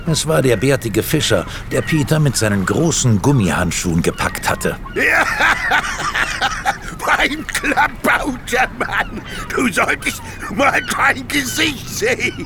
Es war der bärtige Fischer, der Peter mit seinen großen Gummihandschuhen gepackt hatte. Ja, mein Klabauter Mann, du solltest mal dein Gesicht sehen.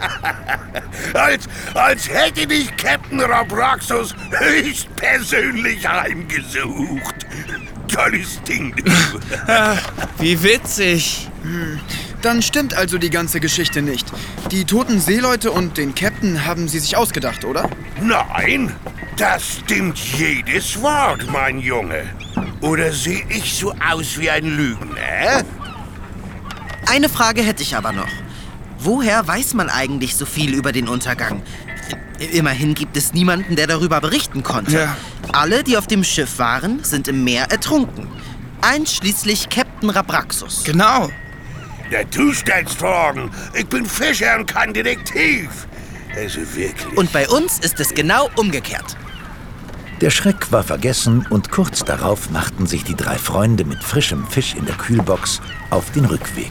als hätte dich Captain Rabraxos höchstpersönlich heimgesucht. Tolles Ding, du. Wie witzig. Dann stimmt also die ganze Geschichte nicht. Die toten Seeleute und den Captain haben Sie sich ausgedacht, oder? Nein, das stimmt jedes Wort, mein Junge. Oder sehe ich so aus wie ein Lügner? Eine Frage hätte ich aber noch. Woher weiß man eigentlich so viel über den Untergang? Immerhin gibt es niemanden, der darüber berichten konnte. Ja. Alle, die auf dem Schiff waren, sind im Meer ertrunken. Einschließlich Captain Rabraxos. Genau. Ja, du stellst Fragen. Ich bin Fischer und kein Detektiv. Also wirklich. Und bei uns ist es genau umgekehrt. Der Schreck war vergessen und kurz darauf machten sich die 3 Freunde mit frischem Fisch in der Kühlbox auf den Rückweg.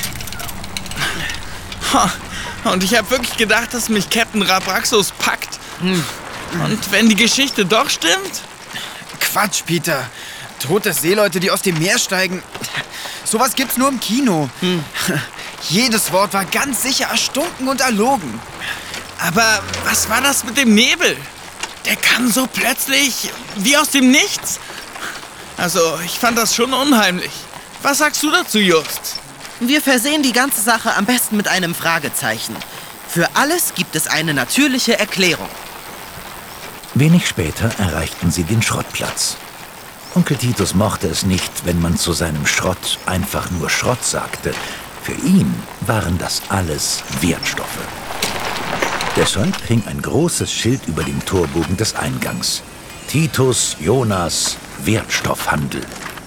Und ich habe wirklich gedacht, dass mich Captain Rabraxos packt. Und wenn die Geschichte doch stimmt? Quatsch, Peter. Tote Seeleute, die aus dem Meer steigen. Sowas gibt's nur im Kino. Jedes Wort war ganz sicher erstunken und erlogen. Aber was war das mit dem Nebel? Der kam so plötzlich, wie aus dem Nichts. Also, ich fand das schon unheimlich. Was sagst du dazu, Just? Wir versehen die ganze Sache am besten mit einem Fragezeichen. Für alles gibt es eine natürliche Erklärung. Wenig später erreichten sie den Schrottplatz. Onkel Titus mochte es nicht, wenn man zu seinem Schrott einfach nur Schrott sagte. Für ihn waren das alles Wertstoffe. Deshalb hing ein großes Schild über dem Torbogen des Eingangs. Titus Jonas Wertstoffhandel.